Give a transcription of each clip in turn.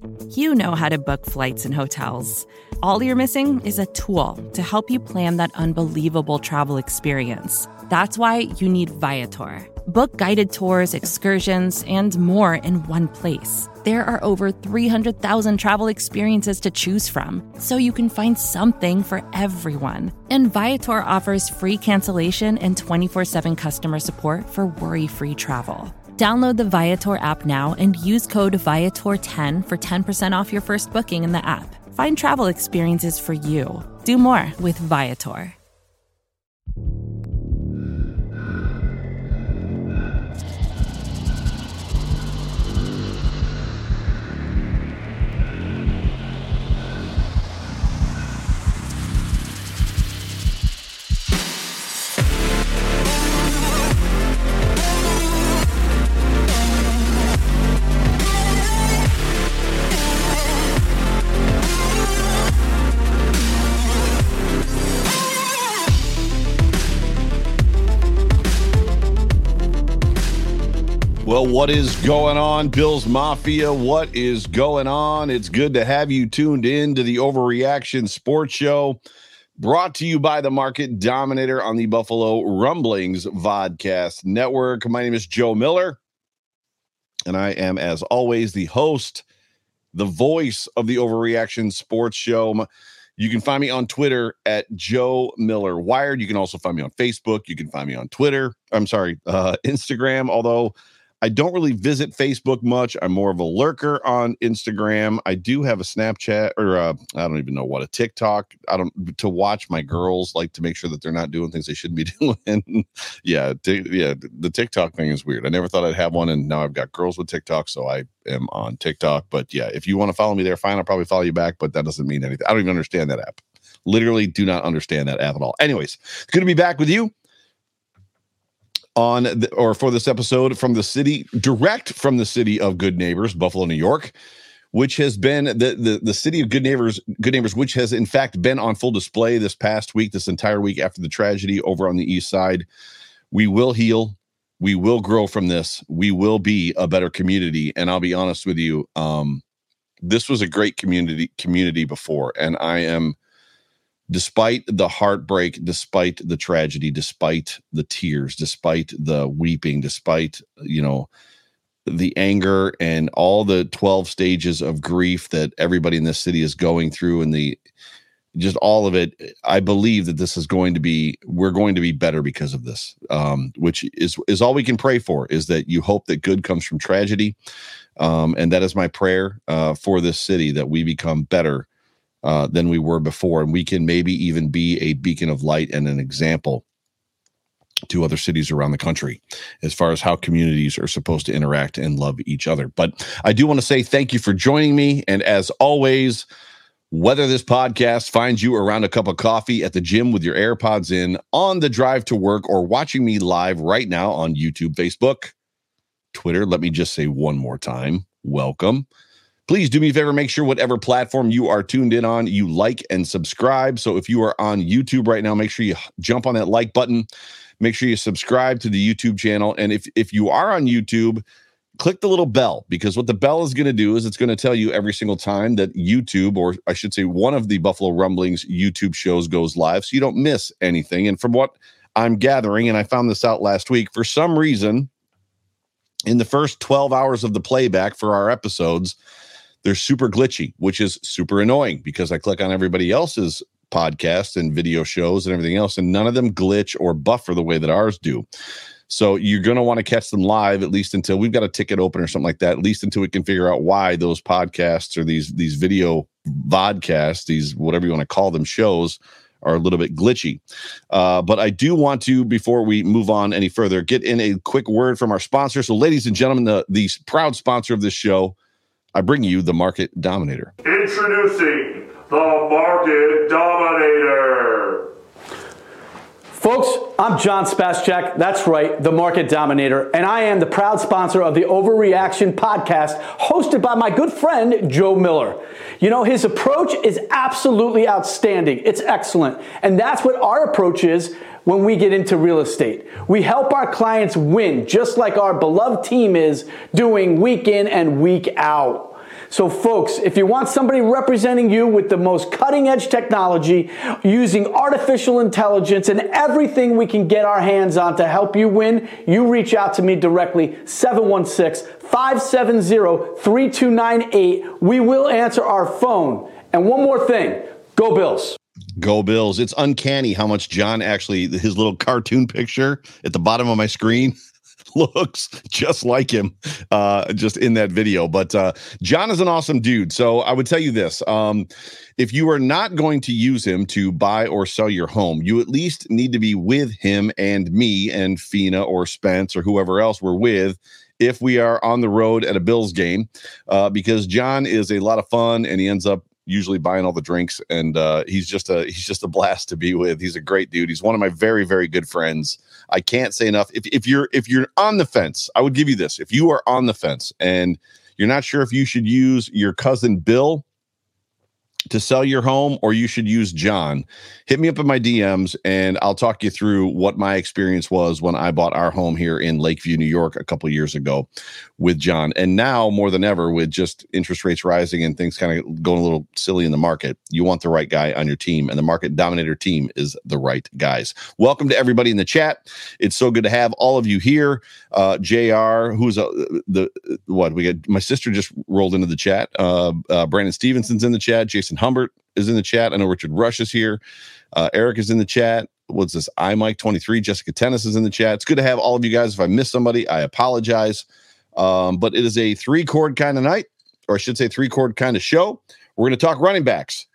You know how to book flights and hotels. All you're missing is a tool to help you plan that unbelievable travel experience. That's why you need Viator. Book guided tours, excursions, and more in one place. There are over 300,000 travel experiences to choose from, so you can find something for everyone. And Viator offers free cancellation and 24/7 customer support for worry-free travel. Download the Viator app now and use code Viator10 for 10% off your first booking in the app. Find travel experiences for you. Do more with Viator. Well, what is going on, Bills Mafia? What is going on? It's good to have you tuned in to the Overreaction Sports Show, brought to you by the Market Dominator on the Buffalo Rumblings Vodcast Network. My name is Joe Miller, and I am, as always, the host, the voice of the Overreaction Sports Show. You can find me on Twitter at Joe Miller Wired. You can also find me on Facebook. You can find me on Instagram, although I don't really visit Facebook much. I'm more of a lurker on Instagram. I do have a Snapchat, or I don't even know what, a TikTok. To watch my girls, like to make sure that they're not doing things they shouldn't be doing. The TikTok thing is weird. I never thought I'd have one, and now I've got girls with TikTok, so I am on TikTok. But yeah, if you want to follow me there, fine. I'll probably follow you back, but that doesn't mean anything. I don't even understand that app. Literally do not understand that app at all. Anyways, it's good to be back with you for this episode from the city, direct from the city of Good Neighbors, Buffalo, New York, which has been the city of Good Neighbors, which has in fact been on full display this past week, this entire week after the tragedy over on the east side. We will heal. We will grow from this. We will be a better community. And I'll be honest with you, this was a great community before, and I am, despite the heartbreak, despite the tragedy, despite the tears, despite the weeping, despite, the anger and all the 12 stages of grief that everybody in this city is going through, and just all of it, I believe that we're going to be better because of this, which is all we can pray for, is that you hope that good comes from tragedy. And that is my prayer for this city, that we become better than we were before, and we can maybe even be a beacon of light and an example to other cities around the country as far as how communities are supposed to interact and love each other. But I do want to say thank you for joining me, and as always, whether this podcast finds you around a cup of coffee, at the gym with your AirPods in, on the drive to work, or watching me live right now on YouTube, Facebook, Twitter, let me just say one more time, welcome. Please do me a favor, make sure whatever platform you are tuned in on, you like and subscribe. So if you are on YouTube right now, make sure you jump on that like button. Make sure you subscribe to the YouTube channel. And if you are on YouTube, click the little bell, because what the bell is going to do is it's going to tell you every single time that YouTube, or I should say one of the Buffalo Rumblings YouTube shows, goes live, so you don't miss anything. And from what I'm gathering, and I found this out last week, for some reason, in the first 12 hours of the playback for our episodes, they're super glitchy, which is super annoying, because I click on everybody else's podcast and video shows and everything else, and none of them glitch or buffer the way that ours do. So you're going to want to catch them live, at least until we've got a ticket open or something like that, at least until we can figure out why those podcasts, or these video vodcasts, these whatever you want to call them, shows, are a little bit glitchy. But I do want to, before we move on any further, get in a quick word from our sponsor. So ladies and gentlemen, the proud sponsor of this show, I bring you the Market Dominator. Introducing the Market Dominator. Folks, I'm John Spaschak. That's right, the Market Dominator. And I am the proud sponsor of the Overreaction podcast, hosted by my good friend, Joe Miller. You know, his approach is absolutely outstanding. It's excellent. And that's what our approach is when we get into real estate. We help our clients win, just like our beloved team is doing week in and week out. So folks, if you want somebody representing you with the most cutting edge technology, using artificial intelligence and everything we can get our hands on to help you win, you reach out to me directly, 716-570-3298. We will answer our phone. And one more thing, go Bills. Go Bills. It's uncanny how much John actually, his little cartoon picture at the bottom of my screen looks just like him just in that video. But John is an awesome dude. So I would tell you this. If you are not going to use him to buy or sell your home, you at least need to be with him and me and Fina or Spence or whoever else we're with if we are on the road at a Bills game, because John is a lot of fun and he ends up usually buying all the drinks, and he's just a blast to be with. He's a great dude. He's one of my very, very good friends. I can't say enough. If you're on the fence, I would give you this. If you are on the fence and you're not sure if you should use your cousin Bill to sell your home or you should use John, hit me up in my DMs and I'll talk you through what my experience was when I bought our home here in Lakeview, New York a couple of years ago with John. And now more than ever, with just interest rates rising and things kind of going a little silly in the market, you want the right guy on your team, and the Market Dominator team is the right guys. Welcome to everybody in the chat. It's so good to have all of you here. JR, who's we got my sister just rolled into the chat. Brandon Stevenson's in the chat. Jason Humbert is in the chat. I know Richard Rush is here. Eric is in the chat. What's this? iMike23. Jessica Tennis is in the chat. It's good to have all of you guys. If I missed somebody, I apologize. But it is a 3-chord kind of night, or I should say 3-chord kind of show. We're going to talk running backs.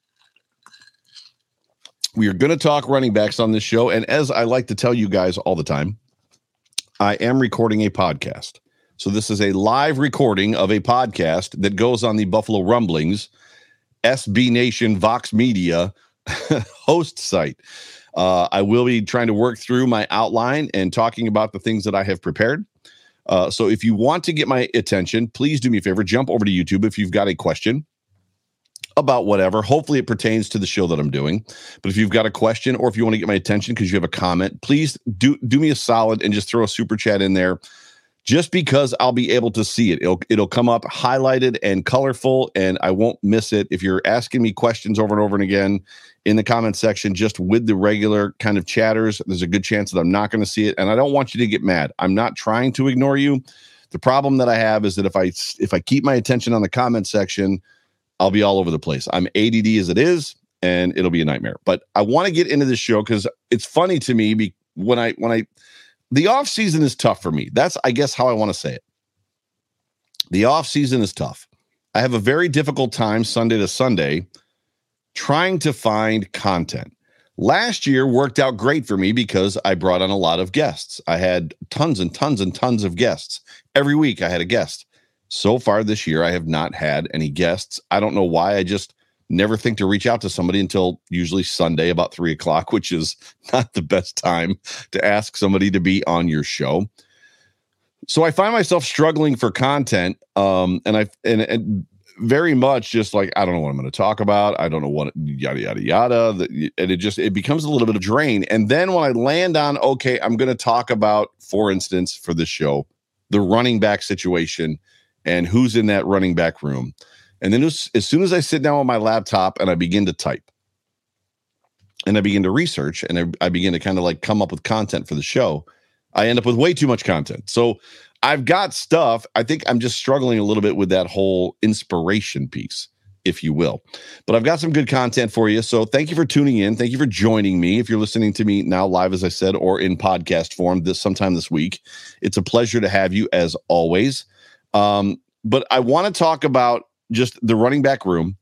We are going to talk running backs on this show. And as I like to tell you guys all the time, I am recording a podcast. So this is a live recording of a podcast that goes on the Buffalo Rumblings SB Nation Vox Media host site. I will be trying to work through my outline and talking about the things that I have prepared. So if you want to get my attention, please do me a favor, jump over to YouTube if you've got a question about whatever. Hopefully it pertains to the show that I'm doing. But if you've got a question or if you want to get my attention because you have a comment, please do me a solid and just throw a super chat in there. Just because I'll be able to see it. It'll come up highlighted and colorful, and I won't miss it. If you're asking me questions over and over and again in the comment section, just with the regular kind of chatters, there's a good chance that I'm not going to see it, and I don't want you to get mad. I'm not trying to ignore you. The problem that I have is that if I keep my attention on the comment section, I'll be all over the place. I'm ADD as it is, and it'll be a nightmare. But I want to get into this show because it's funny to me when I the off season is tough for me. That's, I guess, how I want to say it. The off season is tough. I have a very difficult time Sunday to Sunday trying to find content. Last year worked out great for me because I brought on a lot of guests. I had tons and tons and tons of guests. Every week I had a guest. So far this year, I have not had any guests. I don't know why. I just never think to reach out to somebody until usually Sunday about 3:00, which is not the best time to ask somebody to be on your show. So I find myself struggling for content, and very much just like, I don't know what I'm going to talk about. I don't know what, yada, yada, yada. And it becomes a little bit of drain. And then when I land on, okay, I'm going to talk about, for instance, for this show, the running back situation and who's in that running back room. And then as soon as I sit down on my laptop and I begin to type and I begin to research and I begin to kind of like come up with content for the show, I end up with way too much content. So I've got stuff. I think I'm just struggling a little bit with that whole inspiration piece, if you will. But I've got some good content for you. So thank you for tuning in. Thank you for joining me. If you're listening to me now live, as I said, or in podcast form sometime this week, it's a pleasure to have you as always. But I want to talk about just the running back room,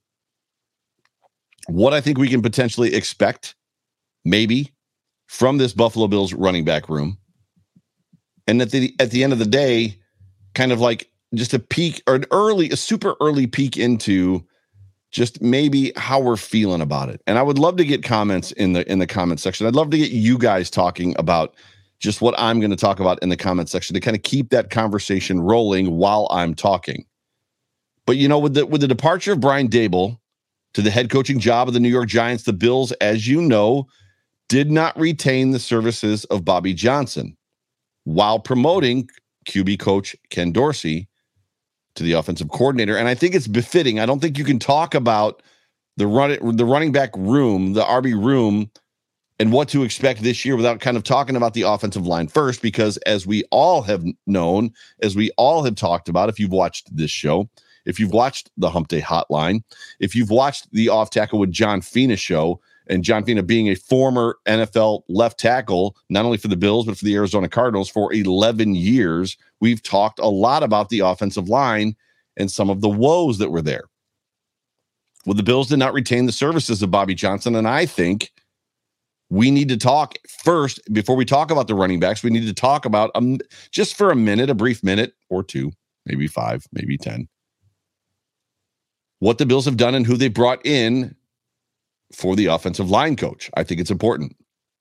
what I think we can potentially expect, maybe, from this Buffalo Bills running back room. And at the end of the day, kind of like just a peek or a super early peek into just maybe how we're feeling about it. And I would love to get comments in the comment section. I'd love to get you guys talking about just what I'm going to talk about in the comment section to kind of keep that conversation rolling while I'm talking. But, you know, with the departure of Brian Daboll to the head coaching job of the New York Giants, the Bills, as you know, did not retain the services of Bobby Johnson while promoting QB coach Ken Dorsey to the offensive coordinator. And I think it's befitting. I don't think you can talk about the running back room, the RB room, and what to expect this year without kind of talking about the offensive line first, because as we all have known, as we all have talked about, if you've watched this show, if you've watched the Hump Day Hotline, if you've watched the Off Tackle with John Fina show, and John Fina being a former NFL left tackle, not only for the Bills, but for the Arizona Cardinals for 11 years, we've talked a lot about the offensive line and some of the woes that were there. Well, the Bills did not retain the services of Bobby Johnson, and I think we need to talk first, before we talk about the running backs, we need to talk about, just for a minute, a brief minute or two, maybe 5, maybe 10, what the Bills have done and who they brought in for the offensive line coach. I think it's important.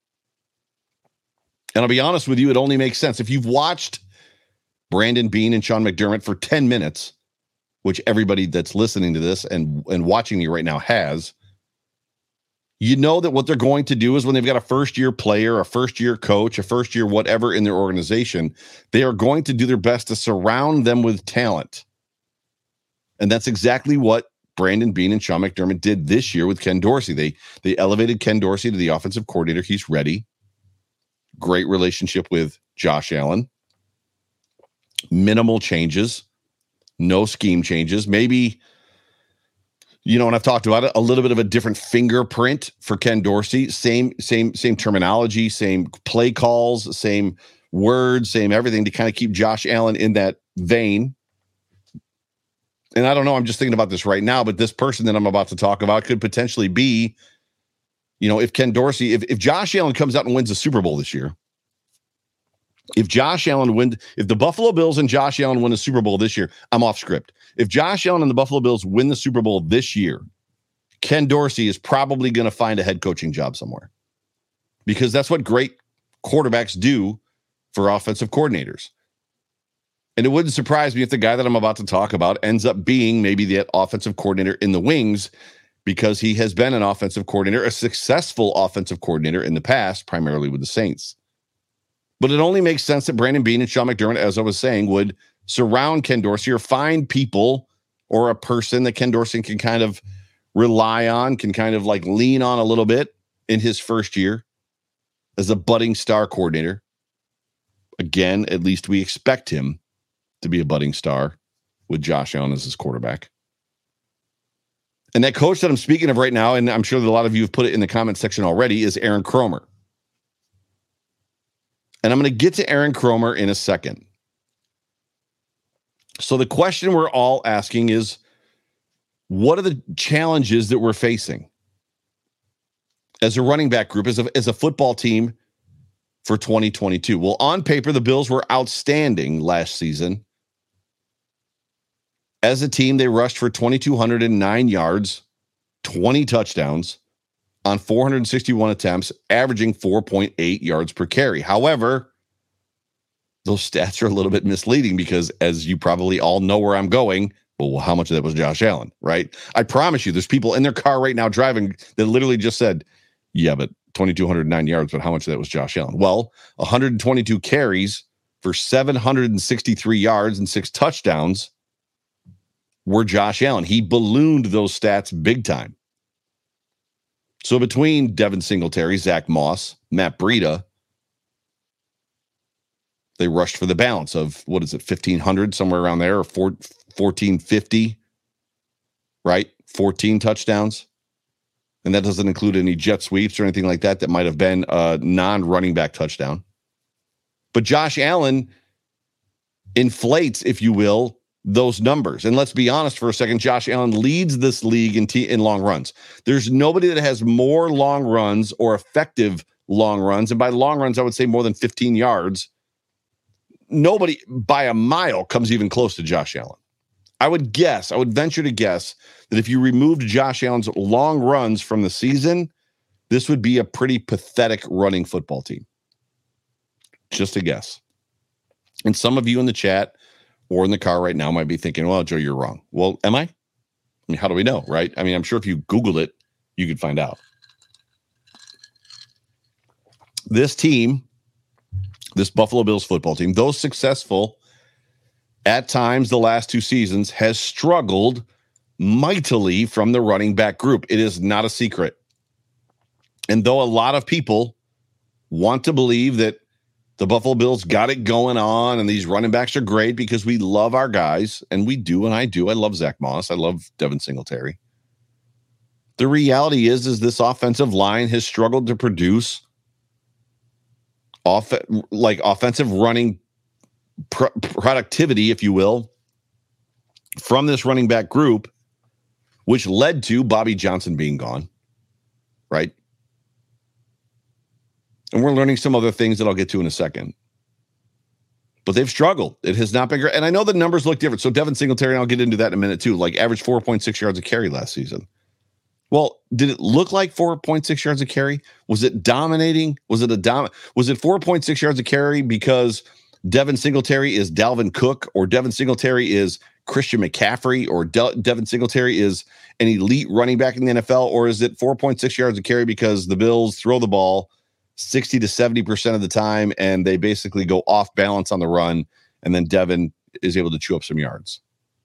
And I'll be honest with you, it only makes sense. If you've watched Brandon Beane and Sean McDermott for 10 minutes, which everybody that's listening to this and watching me right now has, you know that what they're going to do is when they've got a first-year player, a first-year coach, a first-year whatever in their organization, they are going to do their best to surround them with talent. And that's exactly what Brandon Beane and Sean McDermott did this year with Ken Dorsey. They elevated Ken Dorsey to the offensive coordinator. He's ready. Great relationship with Josh Allen. Minimal changes. No scheme changes. Maybe, and I've talked about it, a little bit of a different fingerprint for Ken Dorsey. Same terminology, same play calls, same words, same everything to kind of keep Josh Allen in that vein. And I don't know, I'm just thinking about this right now, but this person that I'm about to talk about could potentially be, if Ken Dorsey, if Josh Allen comes out and wins the Super Bowl this year, if the Buffalo Bills and Josh Allen win the Super Bowl this year, I'm off script. If Josh Allen and the Buffalo Bills win the Super Bowl this year, Ken Dorsey is probably going to find a head coaching job somewhere, because that's what great quarterbacks do for offensive coordinators. And it wouldn't surprise me if the guy that I'm about to talk about ends up being maybe the offensive coordinator in the wings, because he has been an offensive coordinator, a successful offensive coordinator in the past, primarily with the Saints. But it only makes sense that Brandon Beane and Sean McDermott, as I was saying, would surround Ken Dorsey or find people or a person that Ken Dorsey can kind of rely on, can kind of like lean on a little bit in his first year as a budding star coordinator. Again, at least we expect him to be a budding star with Josh Allen as his quarterback. And that coach that I'm speaking of right now, and I'm sure that a lot of you have put it in the comment section already, is Aaron Kromer. And I'm going to get to Aaron Kromer in a second. So the question we're all asking is, what are the challenges that we're facing as a running back group, as a football team for 2022? Well, on paper, the Bills were outstanding last season. As a team, they rushed for 2,209 yards, 20 touchdowns on 461 attempts, averaging 4.8 yards per carry. However, those stats are a little bit misleading because, as you probably all know where I'm going, well, how much of that was Josh Allen, right? I promise you, there's people in their car right now driving that literally just said, yeah, but 2,209 yards, but how much of that was Josh Allen? Well, 122 carries for 763 yards and 6 touchdowns were Josh Allen. He ballooned those stats big time. So between Devin Singletary, Zach Moss, Matt Breida, they rushed for the balance of, 1,500, somewhere around there, or 1,450, right? 14 touchdowns. And that doesn't include any jet sweeps or anything like that that might have been a non-running back touchdown. But Josh Allen inflates, if you will, those numbers. And let's be honest for a second, Josh Allen leads this league in long runs. There's nobody that has more long runs or effective long runs. And by long runs, I would say more than 15 yards. Nobody by a mile comes even close to Josh Allen. I would venture to guess that if you removed Josh Allen's long runs from the season, this would be a pretty pathetic running football team. Just a guess. And some of you in the chat or in the car right now might be thinking, well, Joe, you're wrong. Well, am I? How do we know, right? I'm sure if you Googled it, you could find out. This team, this Buffalo Bills football team, though successful at times the last 2 seasons has struggled mightily from the running back group. It is not a secret. And though a lot of people want to believe that the Buffalo Bills got it going on and these running backs are great because we love our guys, and we do, and I do. I love Zach Moss. I love Devin Singletary. The reality is this offensive line has struggled to produce offensive running productivity, if you will, from this running back group, which led to Bobby Johnson being gone, right? And we're learning some other things that I'll get to in a second. But they've struggled. It has not been great. And I know the numbers look different. So Devin Singletary, and I'll get into that in a minute too, like averaged 4.6 yards a carry last season. Well, did it look like 4.6 yards a carry? Was it dominating? Was it 4.6 yards a carry because Devin Singletary is Dalvin Cook, or Devin Singletary is Christian McCaffrey, or Devin Singletary is an elite running back in the NFL? Or is it 4.6 yards a carry because the Bills throw the ball 60 to 70% of the time and they basically go off balance on the run, and then Devin is able to chew up some yards?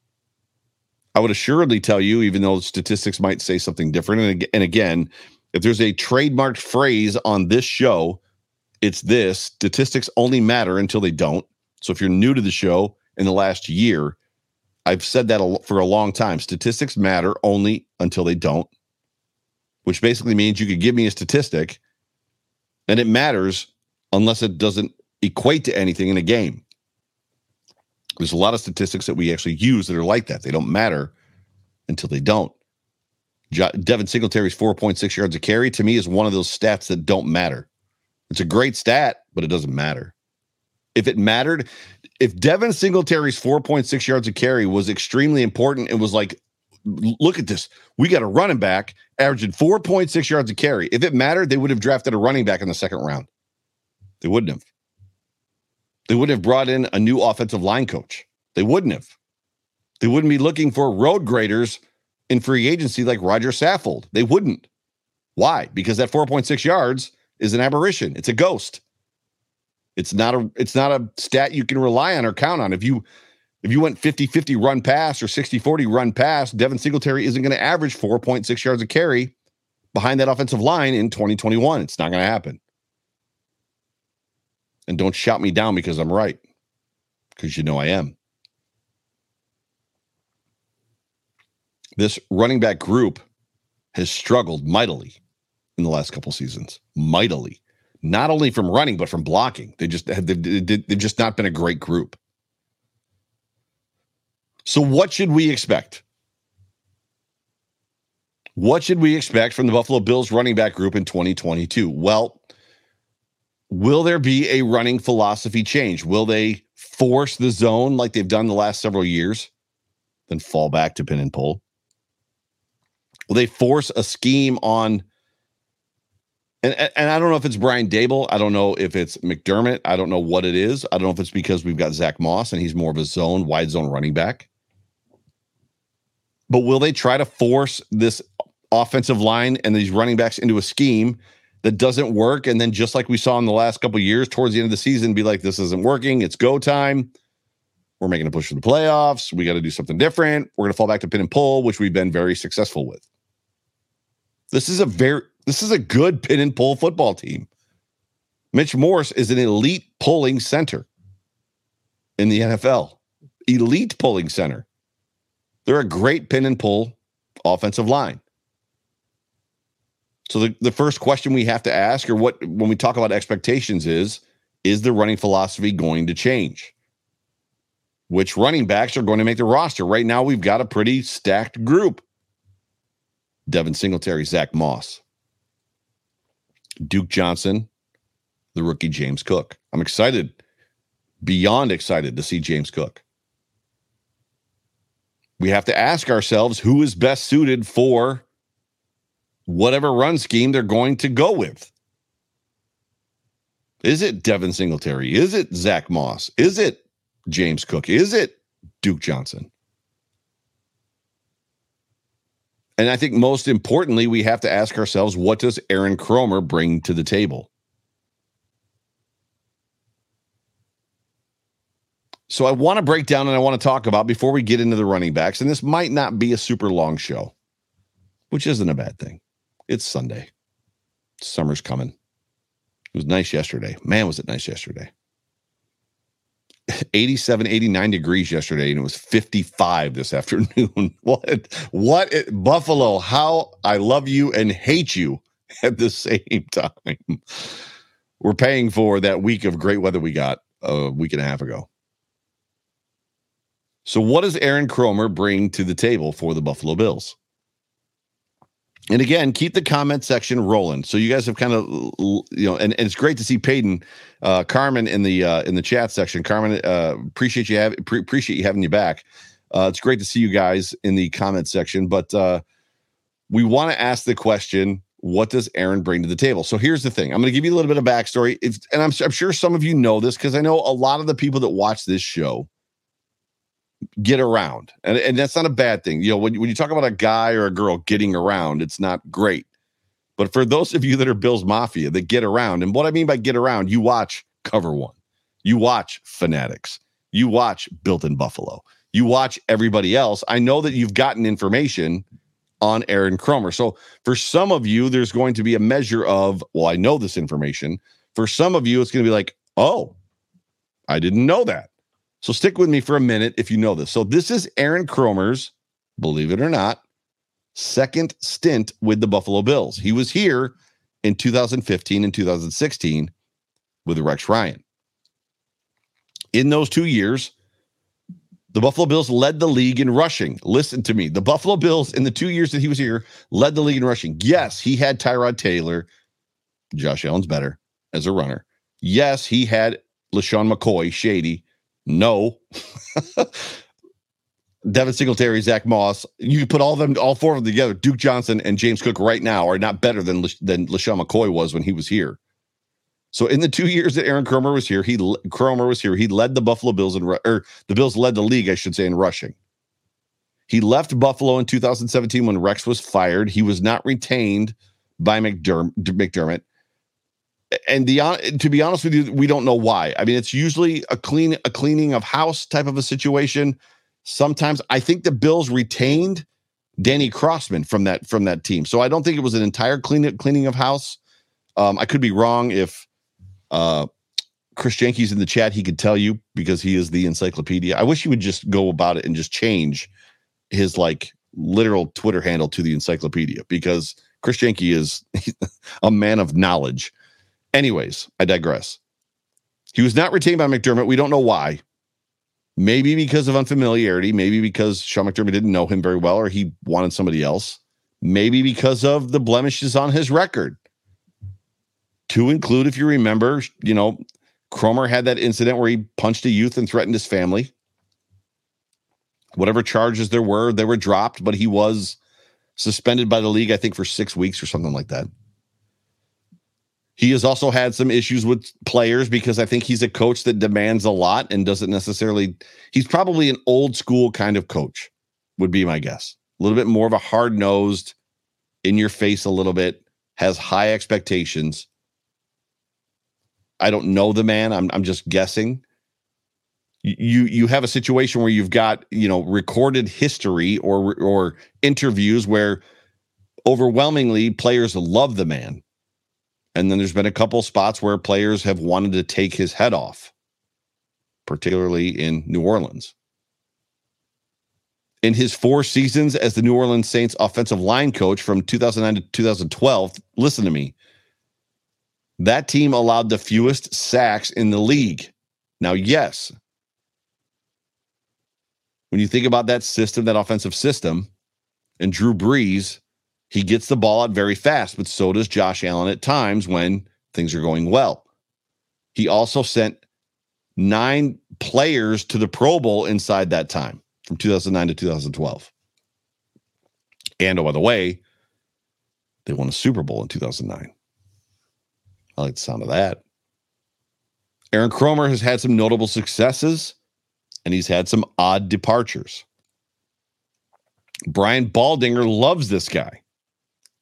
I would assuredly tell you, even though statistics might say something different. And again, if there's a trademarked phrase on this show, it's this: statistics only matter until they don't. So if you're new to the show in the last year, I've said that for a long time. Statistics matter only until they don't, which basically means you could give me a statistic and it matters unless it doesn't equate to anything in a game. There's a lot of statistics that we actually use that are like that. They don't matter until they don't. Devin Singletary's 4.6 yards a carry, to me, is one of those stats that don't matter. It's a great stat, but it doesn't matter. If it mattered, if Devin Singletary's 4.6 yards a carry was extremely important, it was like, look at this. We got a running back averaging 4.6 yards a carry. If it mattered, they would have drafted a running back in the second round. They wouldn't have. They wouldn't have brought in a new offensive line coach. They wouldn't have. They wouldn't be looking for road graders in free agency like Roger Saffold. They wouldn't. Why? Because that 4.6 yards is an aberration. It's a ghost. It's not a stat you can rely on or count on. If you went 50-50 run pass or 60-40 run pass, Devin Singletary isn't going to average 4.6 yards a carry behind that offensive line in 2021. It's not going to happen. And don't shout me down because I'm right, because you know I am. This running back group has struggled mightily in the last couple seasons. Mightily. Not only from running, but from blocking. They've just not been a great group. So what should we expect? What should we expect from the Buffalo Bills running back group in 2022? Well, will there be a running philosophy change? Will they force the zone like they've done the last several years, then fall back to pin and pull? Will they force a scheme on, and I don't know if it's Brian Daboll. I don't know if it's McDermott. I don't know what it is. I don't know if it's because we've got Zach Moss and he's more of a wide zone running back. But will they try to force this offensive line and these running backs into a scheme that doesn't work? And then just like we saw in the last couple of years, towards the end of the season, be like, this isn't working. It's go time. We're making a push for the playoffs. We got to do something different. We're going to fall back to pin and pull, which we've been very successful with. This is a good pin and pull football team. Mitch Morse is an elite pulling center in the NFL. Elite pulling center. They're a great pin and pull offensive line. So the first question we have to ask, or when we talk about expectations, is the running philosophy going to change? Which running backs are going to make the roster? Right now, we've got a pretty stacked group. Devin Singletary, Zach Moss, Duke Johnson, the rookie James Cook. I'm excited, beyond excited, to see James Cook. We have to ask ourselves who is best suited for whatever run scheme they're going to go with. Is it Devin Singletary? Is it Zach Moss? Is it James Cook? Is it Duke Johnson? And I think most importantly, we have to ask ourselves, what does Aaron Kromer bring to the table? So I want to break down and I want to talk about before we get into the running backs, and this might not be a super long show, which isn't a bad thing. It's Sunday. Summer's coming. It was nice yesterday. Man, was it nice yesterday. 87, 89 degrees yesterday, and it was 55 this afternoon. What Buffalo, how I love you and hate you at the same time. We're paying for that week of great weather we got a week and a half ago. So what does Aaron Kromer bring to the table for the Buffalo Bills? And again, keep the comment section rolling. So you guys have kind of, and it's great to see Peyton, Carmen in the chat section. Carmen, appreciate you having you back. It's great to see you guys in the comment section. But we want to ask the question: what does Aaron bring to the table? So here's the thing: I'm going to give you a little bit of backstory, and I'm sure some of you know this because I know a lot of the people that watch this show get around, and that's not a bad thing. When you talk about a guy or a girl getting around, it's not great. But for those of you that are Bills Mafia that get around, and what I mean by get around, you watch Cover One, you watch Fanatics, you watch Built in Buffalo, you watch everybody else. I know that you've gotten information on Aaron Kromer. So for some of you, there's going to be a measure of, well, I know this information. For some of you, it's going to be like, oh, I didn't know that. So stick with me for a minute if you know this. So this is Aaron Kromer's, believe it or not, second stint with the Buffalo Bills. He was here in 2015 and 2016 with Rex Ryan. In those 2 years, the Buffalo Bills led the league in rushing. Listen to me. The Buffalo Bills, in the 2 years that he was here, led the league in rushing. Yes, he had Tyrod Taylor. Josh Allen's better as a runner. Yes, he had LaShawn McCoy, shady. No. Devin Singletary, Zach Moss. You put all four of them together. Duke Johnson and James Cook right now are not better than LaShawn McCoy was when he was here. So in the 2 years that Aaron Kromer was here, he led the Buffalo Bills the Bills led the league, I should say, in rushing. He left Buffalo in 2017 when Rex was fired. He was not retained by McDermott. And to be honest with you, we don't know why. I mean, it's usually a cleaning of house type of a situation. Sometimes I think the Bills retained Danny Crossman from that team, so I don't think it was an entire cleaning of house. I could be wrong. If Chris Jenke's in the chat, he could tell you because he is the encyclopedia. I wish he would just go about it and just change his literal Twitter handle to the encyclopedia, because Chris Jenke is a man of knowledge. Anyways, I digress. He was not retained by McDermott. We don't know why. Maybe because of unfamiliarity. Maybe because Sean McDermott didn't know him very well, or he wanted somebody else. Maybe because of the blemishes on his record. To include, if you remember, Kromer had that incident where he punched a youth and threatened his family. Whatever charges there were, they were dropped, but he was suspended by the league, I think, for 6 weeks or something like that. He has also had some issues with players because I think he's a coach that demands a lot and doesn't necessarily, he's probably an old school kind of coach, would be my guess. A little bit more of a hard-nosed, in your face a little bit, has high expectations. I don't know the man. I'm just guessing. You have a situation where you've got, recorded history or interviews where overwhelmingly players love the man. And then there's been a couple spots where players have wanted to take his head off, particularly in New Orleans. In his 4 seasons as the New Orleans Saints offensive line coach from 2009 to 2012, listen to me, that team allowed the fewest sacks in the league. Now, yes, when you think about that system, that offensive system, and Drew Brees, he gets the ball out very fast, but so does Josh Allen at times when things are going well. He also sent 9 players to the Pro Bowl inside that time, from 2009 to 2012. And, oh, by the way, they won a Super Bowl in 2009. I like the sound of that. Aaron Kromer has had some notable successes, and he's had some odd departures. Brian Baldinger loves this guy.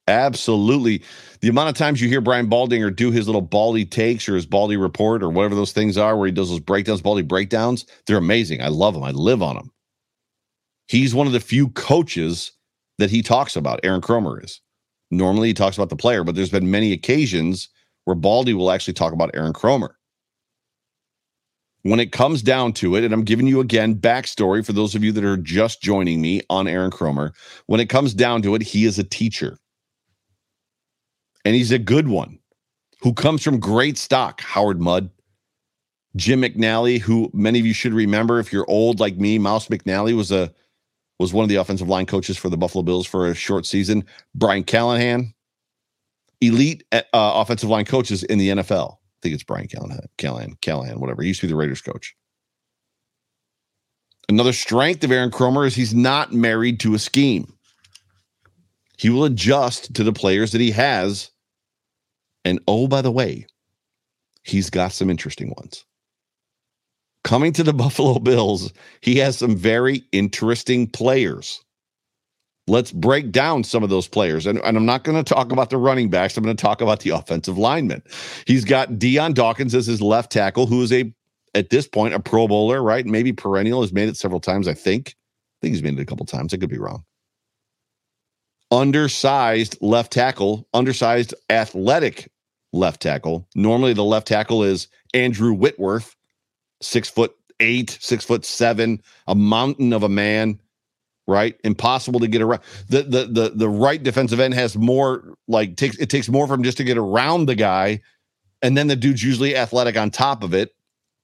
Absolutely. The amount of times you hear Brian Baldinger do his little Baldy takes or his Baldy report or whatever those things are where he does those breakdowns, Baldy breakdowns, they're amazing. I love them. I live on them. He's one of the few coaches that he talks about. Aaron Kromer is. Normally he talks about the player, but there's been many occasions where Baldy will actually talk about Aaron Kromer. When it comes down to it, and I'm giving you, again, backstory for those of you that are just joining me on Aaron Kromer, when it comes down to it, he is a teacher. And he's a good one who comes from great stock. Howard Mudd, Jim McNally, who many of you should remember if you're old like me. Mouse McNally was one of the offensive line coaches for the Buffalo Bills for a short season. Brian Callahan, elite offensive line coaches in the NFL. I think it's Brian Callahan, whatever. He used to be the Raiders coach. Another strength of Aaron Kromer is he's not married to a scheme. He will adjust to the players that he has. And oh, by the way, he's got some interesting ones. Coming to the Buffalo Bills, he has some very interesting players. Let's break down some of those players. And I'm not going to talk about the running backs. I'm going to talk about the offensive linemen. He's got Dion Dawkins as his left tackle, who is at this point, a Pro Bowler, right? Maybe perennial, has made it several times, I think. I think he's made it a couple times. I could be wrong. Undersized left tackle, undersized athletic left tackle. Normally the left tackle is Andrew Whitworth, 6'8", 6'7", a mountain of a man, right? Impossible to get around. The right defensive end has more, like it takes more from just to get around the guy, and then the dude's usually athletic on top of it.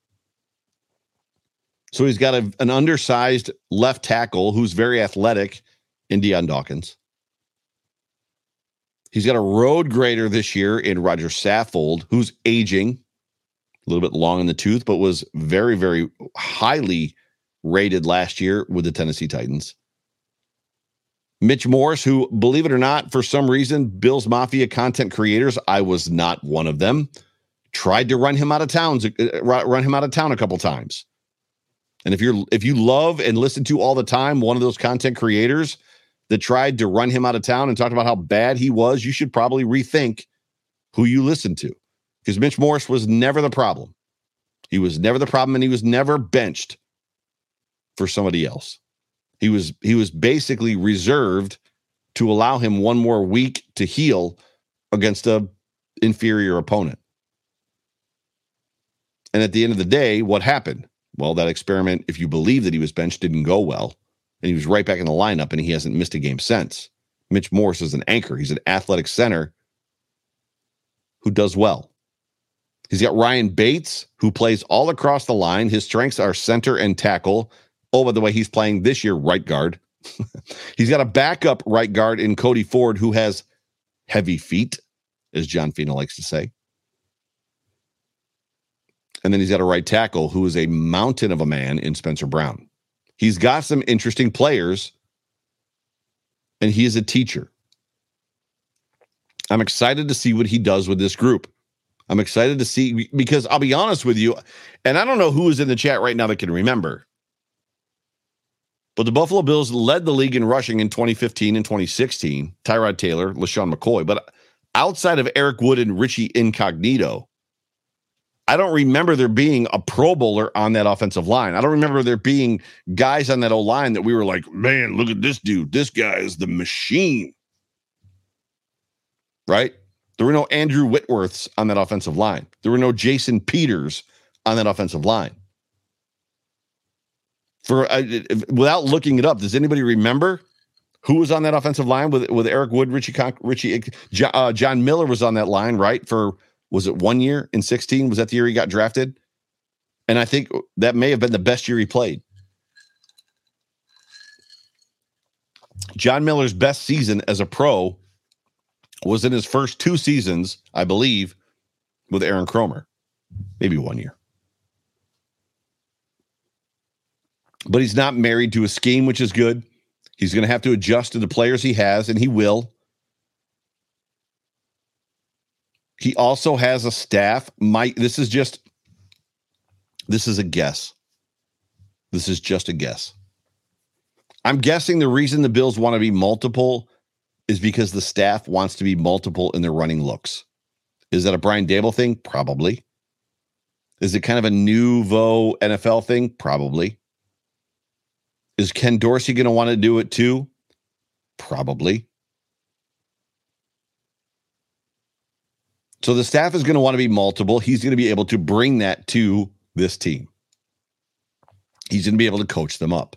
So he's got an undersized left tackle who's very athletic in Dion Dawkins. He's got a road grader this year in Roger Saffold, who's aging, a little bit long in the tooth, but was very, very highly rated last year with the Tennessee Titans. Mitch Morse, who, believe it or not, for some reason, Bills Mafia content creators, I was not one of them, tried to run him out of town a couple times. And if you love and listen to all the time one of those content creators that tried to run him out of town and talked about how bad he was, you should probably rethink who you listen to. Because Mitch Morse was never the problem. He was never the problem, and he was never benched for somebody else. He was basically reserved to allow him one more week to heal against a inferior opponent. And at the end of the day, what happened? Well, that experiment, if you believe that he was benched, didn't go well. And he was right back in the lineup, and he hasn't missed a game since. Mitch Morse is an anchor. He's an athletic center who does well. He's got Ryan Bates, who plays all across the line. His strengths are center and tackle. Oh, by the way, he's playing this year right guard. He's got a backup right guard in Cody Ford, who has heavy feet, as John Fina likes to say. And then he's got a right tackle who is a mountain of a man in Spencer Brown. He's got some interesting players, and he is a teacher. I'm excited to see what he does with this group. I'm excited to see, because I'll be honest with you, and I don't know who is in the chat right now that can remember, but the Buffalo Bills led the league in rushing in 2015 and 2016, Tyrod Taylor, LaShawn McCoy. But outside of Eric Wood and Richie Incognito, I don't remember there being a Pro Bowler on that offensive line. I don't remember there being guys on that O-line that we were like, man, look at this dude. This guy is the machine. Right? There were no Andrew Whitworths on that offensive line. There were no Jason Peters on that offensive line. Without looking it up, does anybody remember who was on that offensive line with Eric Wood, John Miller was on that line, right? For, was it 1 year in 16? Was that the year he got drafted? And I think that may have been the best year he played. John Miller's best season as a pro was in his first 2 seasons, I believe, with Aaron Kromer. Maybe 1 year. But he's not married to a scheme, which is good. He's going to have to adjust to the players he has, and he will. He also has a staff. This is a guess. This is just a guess. I'm guessing the reason the Bills want to be multiple is because the staff wants to be multiple in their running looks. Is that a Brian Daboll thing? Probably. Is it kind of a nouveau NFL thing? Probably. Is Ken Dorsey going to want to do it too? Probably. So the staff is going to want to be multiple. He's going to be able to bring that to this team. He's going to be able to coach them up.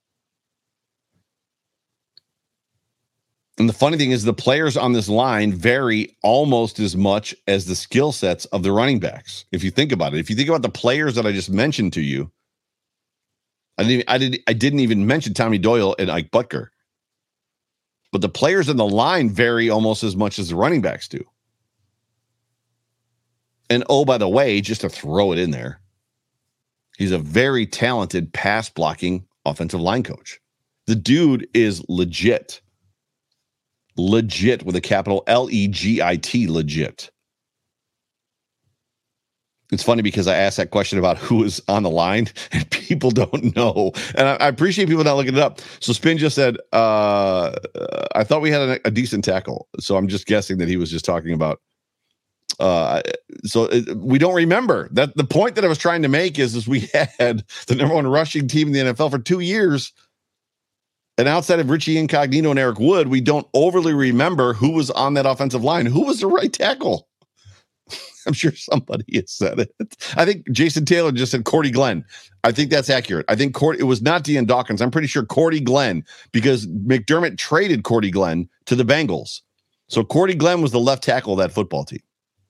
And the funny thing is the players on this line vary almost as much as the skill sets of the running backs. If you think about it, if you think about the players that I just mentioned to you, I didn't even mention Tommy Doyle and Ike Butker. But the players in the line vary almost as much as the running backs do. And oh, by the way, just to throw it in there, he's a very talented pass blocking offensive line coach. The dude is legit. Legit with a capital Legit, legit. It's funny because I asked that question about who is on the line and people don't know. And I appreciate people not looking it up. So Spin just said, I thought we had a decent tackle. So I'm just guessing that he was just talking about. We don't remember. That the point that I was trying to make is we had the number one rushing team in the NFL for 2 years. And outside of Richie Incognito and Eric Wood, we don't overly remember who was on that offensive line. Who was the right tackle? I'm sure somebody has said it. I think Jason Taylor just said Cordy Glenn. I think that's accurate. I think it was not Dean Dawkins. I'm pretty sure Cordy Glenn, because McDermott traded Cordy Glenn to the Bengals. So Cordy Glenn was the left tackle of that football team.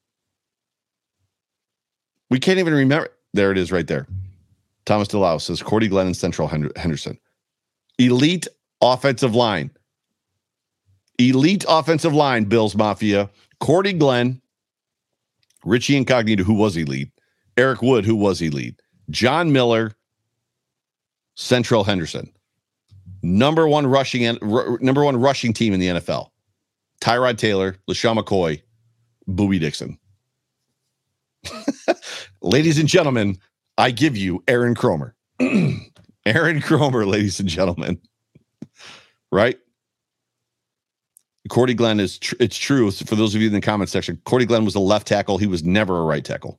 We can't even remember. There it is right there. Thomas DeLau says Cordy Glenn and Central Henderson. Elite offensive line. Elite offensive line, Bills Mafia. Cordy Glenn, Richie Incognito, who was elite. Eric Wood, who was elite. John Miller, Central Henderson. Number one rushing team in the NFL. Tyrod Taylor, LaShawn McCoy, Bowie Dixon. Ladies and gentlemen, I give you Aaron Kromer. Aaron Kromer, ladies and gentlemen. Right? Cordy Glenn it's true. For those of you in the comment section, Cordy Glenn was a left tackle. He was never a right tackle.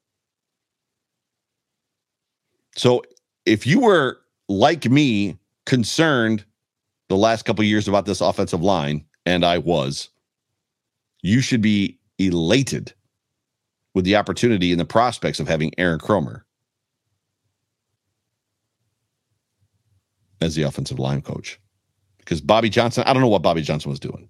So if you were, like me, concerned the last couple of years about this offensive line, and I was, you should be elated with the opportunity and the prospects of having Aaron Kromer as the offensive line coach. Because Bobby Johnson, I don't know what Bobby Johnson was doing.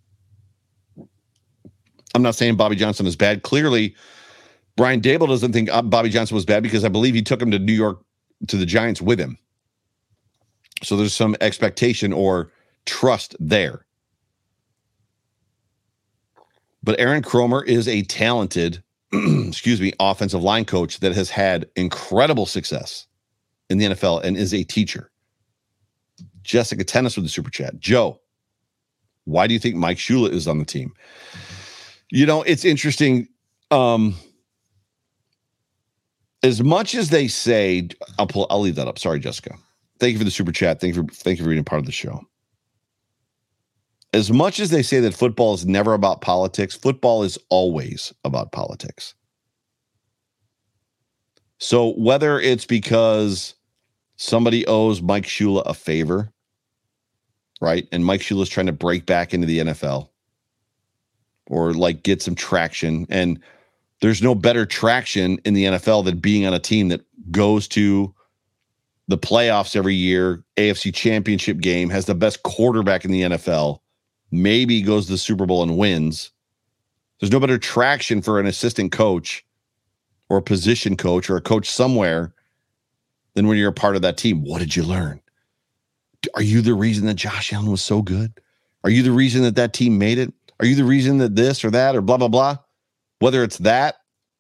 I'm not saying Bobby Johnson is bad. Clearly, Brian Daboll doesn't think Bobby Johnson was bad because I believe he took him to New York, to the Giants with him. So there's some expectation or trust there. But Aaron Kromer is a talented, offensive line coach that has had incredible success in the NFL and is a teacher. Jessica Tennis with the super chat. Joe, why do you think Mike Shula is on the team? You know, it's interesting. As much as they say, I'll leave that up. Sorry, Jessica. Thank you for the super chat. Thank you for being part of the show. As much as they say that football is never about politics, football is always about politics. So whether it's because somebody owes Mike Shula a favor, right? And Mike Shula is trying to break back into the NFL or like get some traction. And there's no better traction in the NFL than being on a team that goes to the playoffs every year, AFC Championship game, has the best quarterback in the NFL, maybe goes to the Super Bowl and wins. There's no better traction for an assistant coach or a position coach or a coach somewhere than when you're a part of that team. What did you learn? Are you the reason that Josh Allen was so good? Are you the reason that that team made it? Are you the reason that this or that or blah, blah, blah? Whether it's that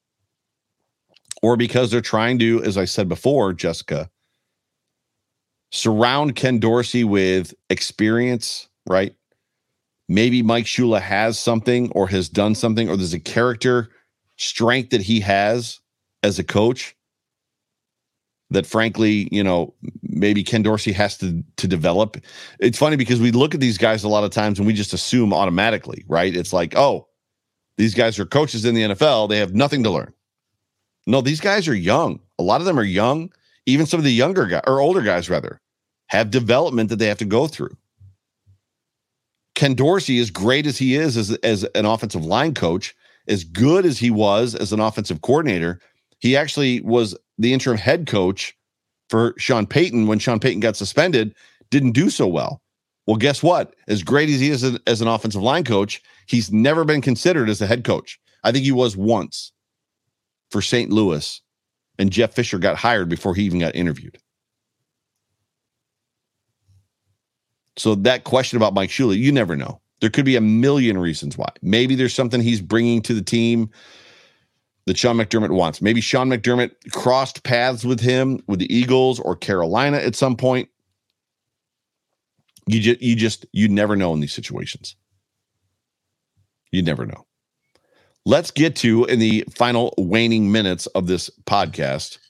or because they're trying to, as I said before, Jessica, surround Ken Dorsey with experience, right? Maybe Mike Shula has something or has done something, or there's a character strength that he has as a coach that frankly, maybe Ken Dorsey has to develop. It's funny because we look at these guys a lot of times and we just assume automatically, right? It's like, oh, these guys are coaches in the NFL. They have nothing to learn. No, these guys are young. A lot of them are young. Even some of the younger guys, or older guys rather, have development that they have to go through. Ken Dorsey, as great as he is as an offensive line coach, as good as he was as an offensive coordinator, he actually was the interim head coach for Sean Payton when Sean Payton got suspended, didn't do so well. Well, guess what? As great as he is as an offensive line coach, he's never been considered as a head coach. I think he was once for St. Louis, and Jeff Fisher got hired before he even got interviewed. So that question about Mike Shula, you never know. There could be a million reasons why. Maybe there's something he's bringing to the team that Sean McDermott wants. Maybe Sean McDermott crossed paths with him with the Eagles or Carolina at some point. You never know in these situations. You never know. Let's get to, in the final waning minutes of this podcast,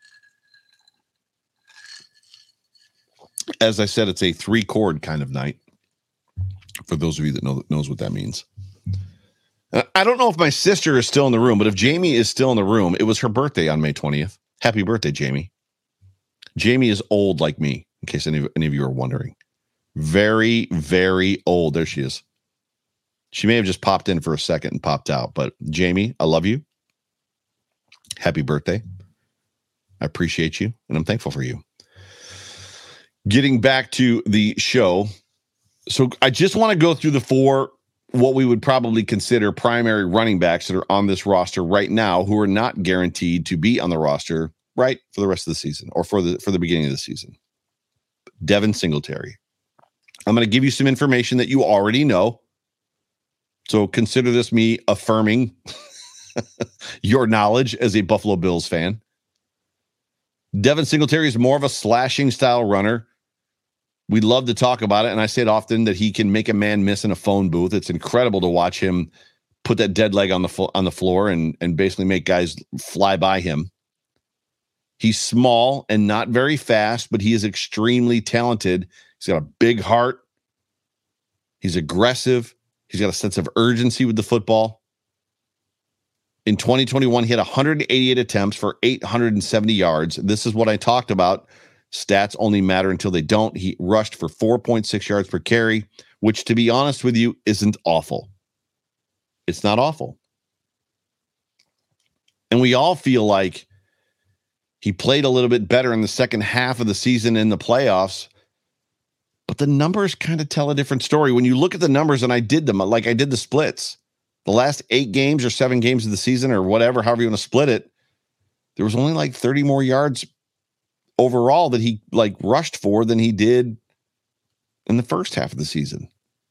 as I said, it's a 3-chord kind of night. For those of you that knows what that means. I don't know if my sister is still in the room, but if Jamie is still in the room, it was her birthday on May 20th. Happy birthday, Jamie. Jamie is old like me, in case any of you are wondering. Very, very old. There she is. She may have just popped in for a second and popped out, but Jamie, I love you. Happy birthday. I appreciate you, and I'm thankful for you. Getting back to the show. So I just want to go through the 4, what we would probably consider primary running backs that are on this roster right now, who are not guaranteed to be on the roster, right, for the rest of the season or for the beginning of the season. Devin Singletary. I'm going to give you some information that you already know. So consider this me affirming your knowledge as a Buffalo Bills fan. Devin Singletary is more of a slashing style runner. We love to talk about it, and I say it often that he can make a man miss in a phone booth. It's incredible to watch him put that dead leg on the floor and basically make guys fly by him. He's small and not very fast, but he is extremely talented. He's got a big heart. He's aggressive. He's got a sense of urgency with the football. In 2021, he had 188 attempts for 870 yards. This is what I talked about. Stats only matter until they don't. He rushed for 4.6 yards per carry, which, to be honest with you, isn't awful. It's not awful. And we all feel like he played a little bit better in the second half of the season in the playoffs, but the numbers kind of tell a different story. When you look at the numbers, and I did them, like I did the splits, the last 8 games or 7 games of the season or whatever, however you want to split it, there was only like 30 more yards overall that he rushed for than he did in the first half of the season.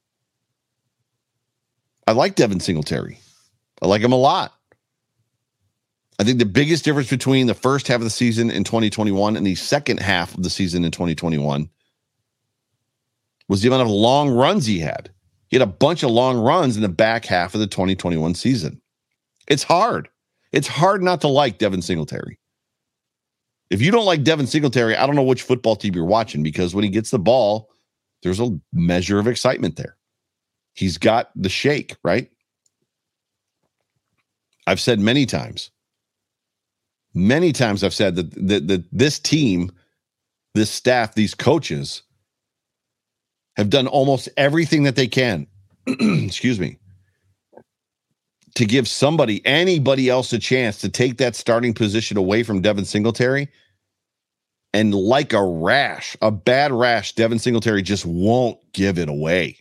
I like Devin Singletary. I like him a lot. I think the biggest difference between the first half of the season in 2021 and the second half of the season in 2021 was the amount of long runs he had. He had a bunch of long runs in the back half of the 2021 season. It's hard. It's hard not to like Devin Singletary. If you don't like Devin Singletary, I don't know which football team you're watching, because when he gets the ball, there's a measure of excitement there. He's got the shake, right? I've said many times I've said that this team, this staff, these coaches have done almost everything that they can, excuse me, to give anybody else a chance to take that starting position away from Devin Singletary. And like a bad rash, Devin Singletary just won't give it away.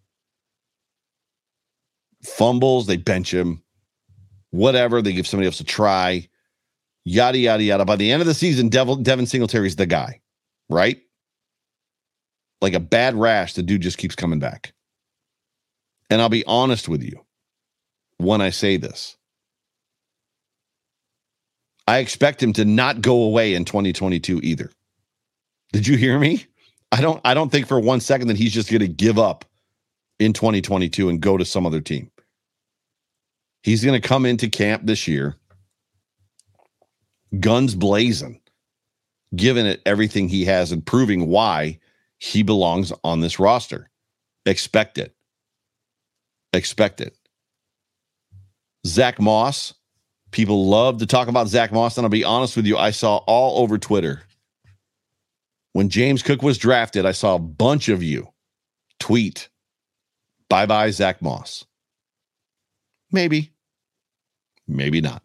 Fumbles, they bench him. Whatever, they give somebody else a try. Yada, yada, yada. By the end of the season, Devin Singletary's the guy, right? Like a bad rash, the dude just keeps coming back. And I'll be honest with you when I say this. I expect him to not go away in 2022 either. Did you hear me? I don't think for 1 second that he's just going to give up in 2022 and go to some other team. He's going to come into camp this year, guns blazing, given it everything he has and proving why he belongs on this roster. Expect it. Expect it. Zach Moss. People love to talk about Zach Moss, and I'll be honest with you, I saw all over Twitter. When James Cook was drafted, I saw a bunch of you tweet, bye-bye Zach Moss. Maybe. Maybe not.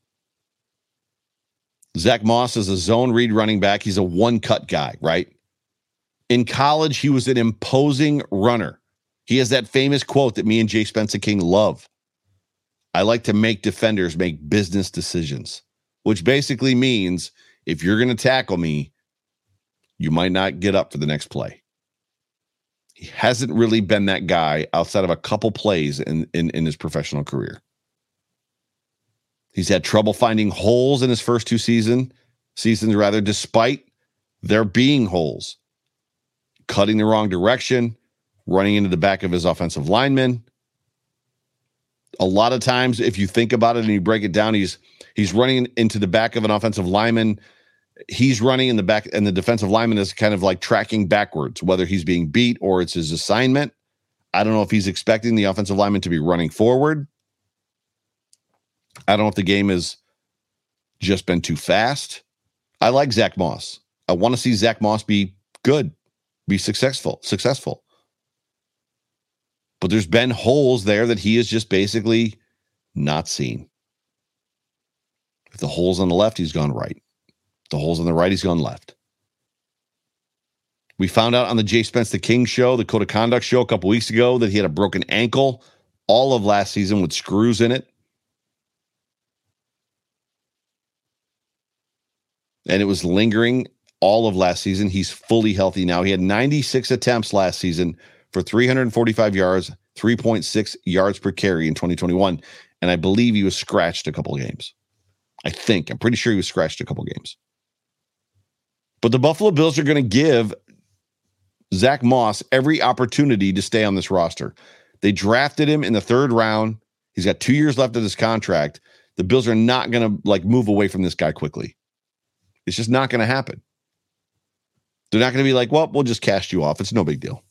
Zach Moss is a zone read running back. He's a one-cut guy, right? In college, he was an imposing runner. He has that famous quote that me and Jay Spencer King love. I like to make defenders make business decisions, which basically means if you're going to tackle me, you might not get up for the next play. He hasn't really been that guy outside of a couple plays in his professional career. He's had trouble finding holes in his first two seasons, despite there being holes. Cutting the wrong direction, running into the back of his offensive lineman. A lot of times, if you think about it and you break it down, he's running into the back of an offensive lineman. He's running in the back, and the defensive lineman is kind of like tracking backwards, whether he's being beat or it's his assignment. I don't know if he's expecting the offensive lineman to be running forward. I don't know if the game has just been too fast. I like Zach Moss. I want to see Zach Moss be good, be successful. But there's been holes there that he is just basically not seen. If the hole's on the left, he's gone right. If the hole's on the right, he's gone left. We found out on the Jay Spencer King show, the Code of Conduct show a couple weeks ago, that he had a broken ankle all of last season with screws in it. And it was lingering all of last season. He's fully healthy now. He had 96 attempts last season for 345 yards, 3.6 yards per carry in 2021. And I believe he was scratched a couple of games. I'm pretty sure he was scratched a couple of games. But the Buffalo Bills are going to give Zach Moss every opportunity to stay on this roster. They drafted him in the third round. He's got 2 years left of his contract. The Bills are not going to move away from this guy quickly. It's just not going to happen. They're not going to be like, well, we'll just cast you off. It's no big deal.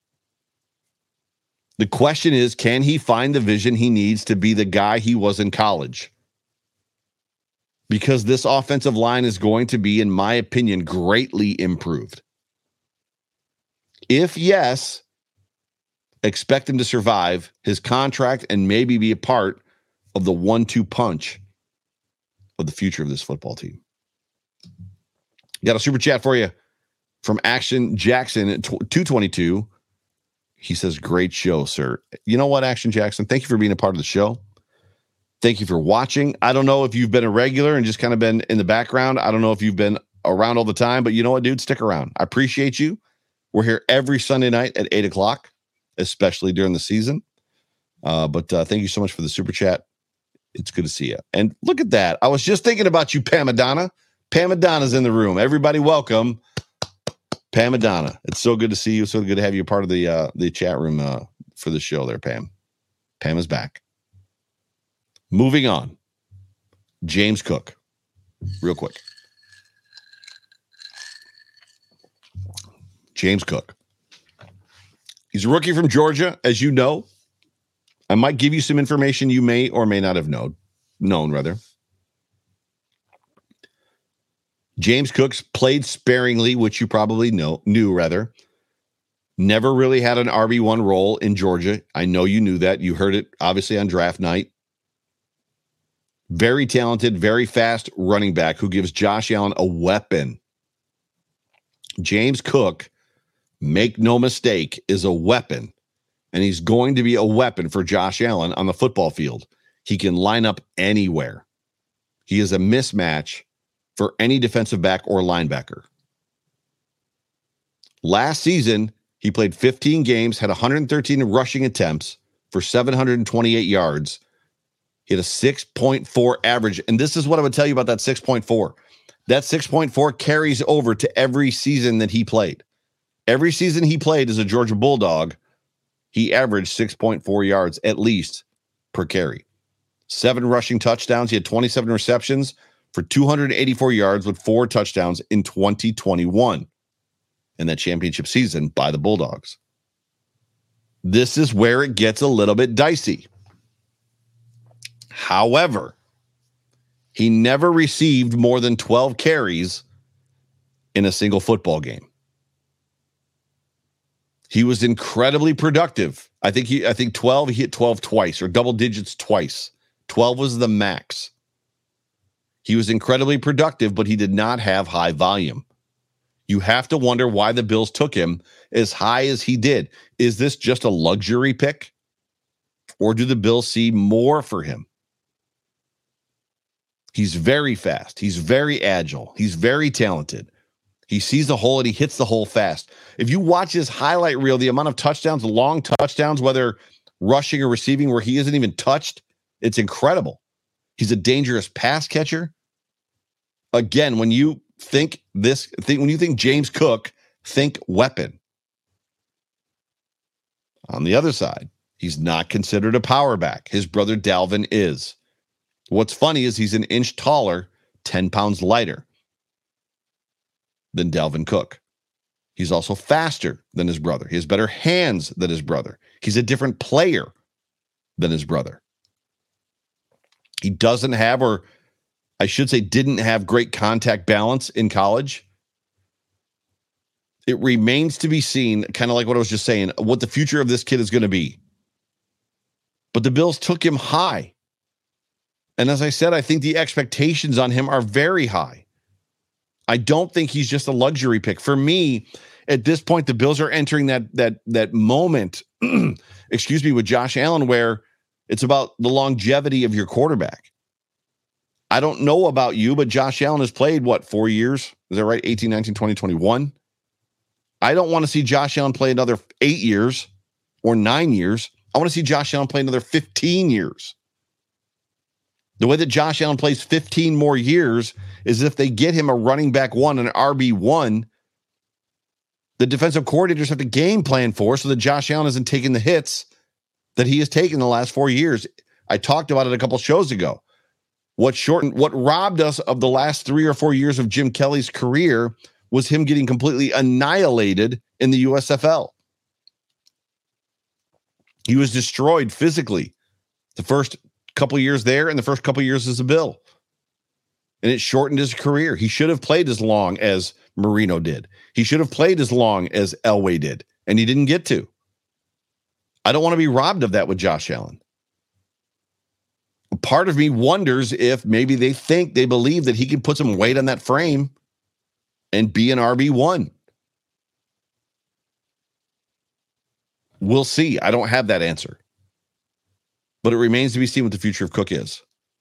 The question is, can he find the vision he needs to be the guy he was in college? Because this offensive line is going to be, in my opinion, greatly improved. If yes, expect him to survive his contract and maybe be a part of the 1-2 punch of the future of this football team. Got a super chat for you from Action Jackson at 222. He says, great show, sir. You know what, Action Jackson? Thank you for being a part of the show. Thank you for watching. I don't know if you've been a regular and just kind of been in the background. I don't know if you've been around all the time, but you know what, dude? Stick around. I appreciate you. We're here every Sunday night at 8 o'clock, especially during the season. But thank you so much for the super chat. It's good to see you. And look at that. I was just thinking about you, Pam Madonna. Pam Madonna's in the room. Everybody welcome Pam Madonna. It's so good to see you. So good to have you part of the chat room for the show there, Pam. Pam is back. Moving on. James Cook. Real quick. James Cook. He's a rookie from Georgia, as you know. I might give you some information you may or may not have known. James Cook's played sparingly, which you probably knew. Never really had an RB1 role in Georgia. I know you knew that. You heard it, obviously, on draft night. Very talented, very fast running back who gives Josh Allen a weapon. James Cook, make no mistake, is a weapon. And he's going to be a weapon for Josh Allen on the football field. He can line up anywhere. He is a mismatch for any defensive back or linebacker. Last season, he played 15 games, had 113 rushing attempts for 728 yards. He had a 6.4 average. And this is what I would tell you about that 6.4. That 6.4 carries over to every season that he played. Every season he played as a Georgia Bulldog, he averaged 6.4 yards at least per carry. 7 rushing touchdowns. He had 27 receptions for 284 yards with 4 touchdowns in 2021 in that championship season by the Bulldogs. This is where it gets a little bit dicey. However, he never received more than 12 carries in a single football game. He was incredibly productive. I think 12, he hit 12 twice or double digits twice. 12 was the max. He was incredibly productive, but he did not have high volume. You have to wonder why the Bills took him as high as he did. Is this just a luxury pick? Or do the Bills see more for him? He's very fast. He's very agile. He's very talented. He sees the hole and he hits the hole fast. If you watch his highlight reel, the amount of touchdowns, the long touchdowns, whether rushing or receiving, where he isn't even touched, it's incredible. He's a dangerous pass catcher. Again, when you think James Cook, think weapon. On the other side, he's not considered a power back. His brother Dalvin is. What's funny is he's an inch taller, 10 pounds lighter than Dalvin Cook. He's also faster than his brother. He has better hands than his brother. He's a different player than his brother. He doesn't have, or I should say didn't have, great contact balance in college. It remains to be seen, kind of like what I was just saying, what the future of this kid is going to be. But the Bills took him high. And as I said, I think the expectations on him are very high. I don't think he's just a luxury pick. For me, at this point, the Bills are entering that moment, with Josh Allen, where it's about the longevity of your quarterback. I don't know about you, but Josh Allen has played, 4 years? Is that right? 18, 19, 20, 21. I don't want to see Josh Allen play another 8 years or 9 years. I want to see Josh Allen play another 15 years. The way that Josh Allen plays 15 more years is if they get him a running back 1, an RB1, the defensive coordinators have to game plan for so that Josh Allen isn't taking the hits that he has taken the last 4 years. I talked about it a couple shows ago. What robbed us of the last 3 or 4 years of Jim Kelly's career was him getting completely annihilated in the USFL. He was destroyed physically the first couple years there and the first couple years as a Bill. And it shortened his career. He should have played as long as Marino did. He should have played as long as Elway did, and he didn't get to. I don't want to be robbed of that with Josh Allen. Part of me wonders if maybe they believe that he can put some weight on that frame and be an RB1. We'll see. I don't have that answer. But it remains to be seen what the future of Cook is.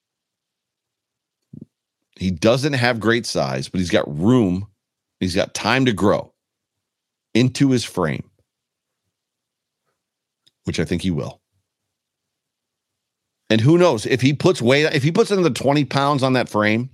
He doesn't have great size, but he's got room. He's got time to grow into his frame, which I think he will. And who knows, if he puts another 20 pounds on that frame,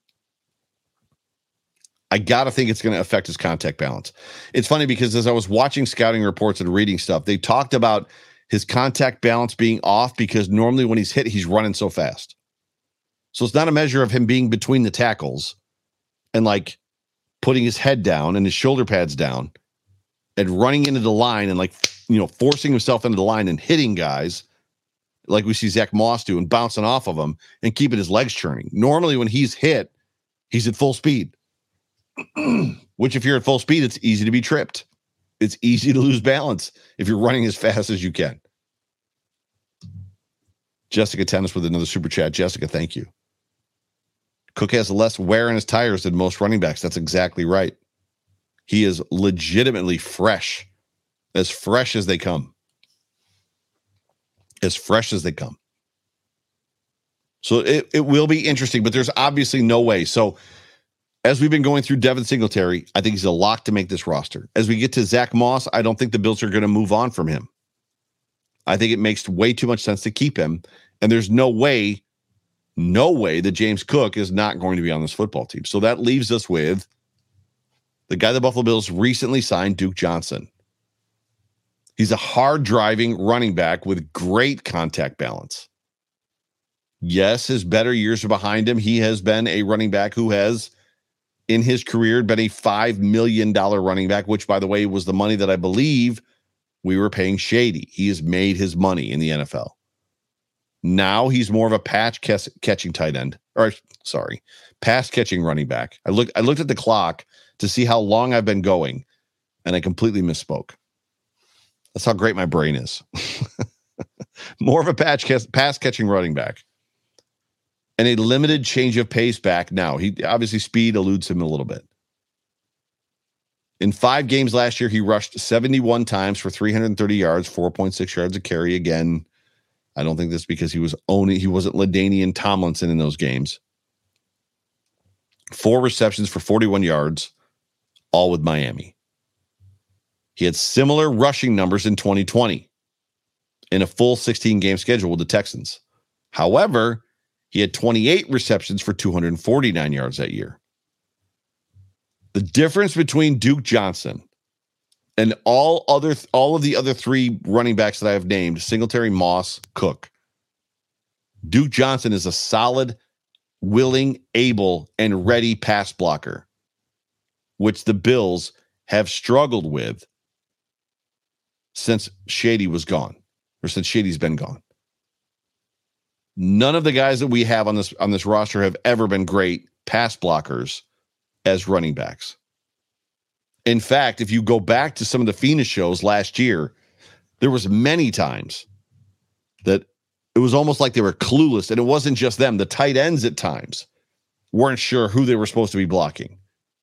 I got to think it's going to affect his contact balance. It's funny because as I was watching scouting reports and reading stuff, they talked about his contact balance being off because normally when he's hit, he's running so fast. So it's not a measure of him being between the tackles and like putting his head down and his shoulder pads down and running into the line and forcing himself into the line and hitting guys like we see Zach Moss do and bouncing off of them and keeping his legs churning. Normally when he's hit, he's at full speed, which if you're at full speed, it's easy to be tripped. It's easy to lose balance if you're running as fast as you can. Jessica Tennis with another super chat. Jessica, thank you. Cook has less wear in his tires than most running backs. That's exactly right. He is legitimately fresh, as fresh as they come. As fresh as they come. So it will be interesting, but there's obviously no way. So as we've been going through Devin Singletary, I think he's a lock to make this roster. As we get to Zach Moss, I don't think the Bills are going to move on from him. I think it makes way too much sense to keep him. And there's no way that James Cook is not going to be on this football team. So that leaves us with the guy the Buffalo Bills recently signed, Duke Johnson. He's a hard-driving running back with great contact balance. Yes, his better years are behind him. He has been a running back who has, in his career, been a $5 million running back, which, by the way, was the money that I believe we were paying Shady. He has made his money in the NFL. Now he's more of a catching tight end. Pass catching running back. I looked at the clock to see how long I've been going, and I completely misspoke. That's how great my brain is. More of a pass catching running back. And a limited change of pace back now. He obviously speed eludes him a little bit. In 5 games last year, he rushed 71 times for 330 yards, 4.6 yards a carry. Again, I don't think that's because he wasn't LaDainian Tomlinson in those games. 4 receptions for 41 yards, all with Miami. He had similar rushing numbers in 2020 in a full 16-game schedule with the Texans. However, he had 28 receptions for 249 yards that year. The difference between Duke Johnson and all of the other 3 running backs that I have named, Singletary, Moss, Cook, Duke Johnson is a solid, willing, able, and ready pass blocker, which the Bills have struggled with since Shady was gone, or since Shady's been gone. None of the guys that we have on this roster have ever been great pass blockers as running backs. In fact, if you go back to some of the Phoenix shows last year, there was many times that it was almost like they were clueless, and it wasn't just them. The tight ends at times weren't sure who they were supposed to be blocking.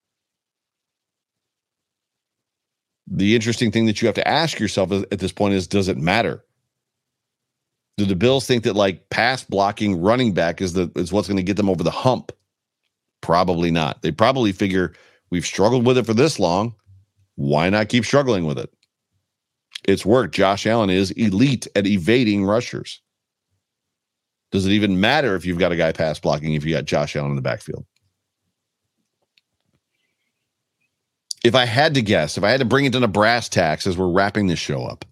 The interesting thing that you have to ask yourself at this point is, does it matter? Do the Bills think that like pass blocking running back is what's going to get them over the hump? Probably not. They probably figure we've struggled with it for this long. Why not keep struggling with it? It's worked. Josh Allen is elite at evading rushers. Does it even matter if you've got a guy pass blocking if you got Josh Allen in the backfield? If I had to guess, if I had to bring it down to brass tacks as we're wrapping this show up,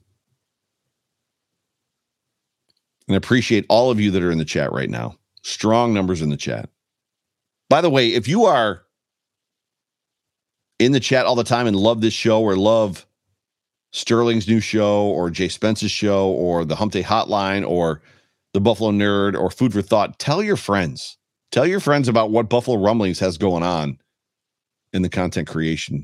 and I appreciate all of you that are in the chat right now. Strong numbers in the chat. By the way, if you are in the chat all the time and love this show or love Sterling's new show or Jay Spence's show or the Hump Day Hotline or the Buffalo Nerd or Food for Thought, tell your friends. Tell your friends about what Buffalo Rumblings has going on in the content creation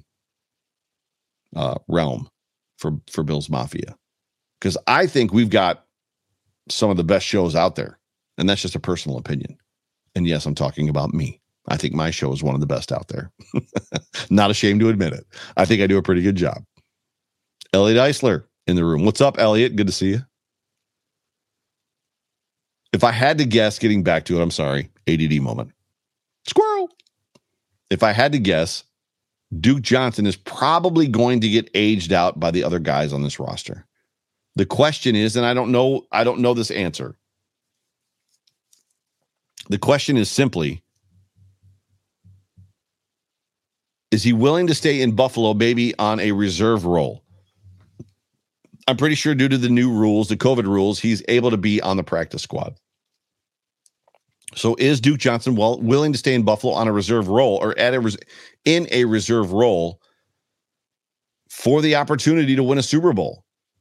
realm for Bills Mafia. Because I think we've got some of the best shows out there. And that's just a personal opinion. And yes, I'm talking about me. I think my show is one of the best out there. Not ashamed to admit it. I think I do a pretty good job. Elliot Eisler in the room. What's up, Elliot? Good to see you. If I had to guess, getting back to it, I'm sorry, ADD moment. Squirrel. If I had to guess, Duke Johnson is probably going to get aged out by the other guys on this roster. The question is, and I don't know this answer. The question is simply, is he willing to stay in Buffalo, maybe on a reserve role? I'm pretty sure due to the new rules, the COVID rules, he's able to be on the practice squad. So is Duke Johnson willing to stay in Buffalo on a reserve role or in a reserve role for the opportunity to win a Super Bowl?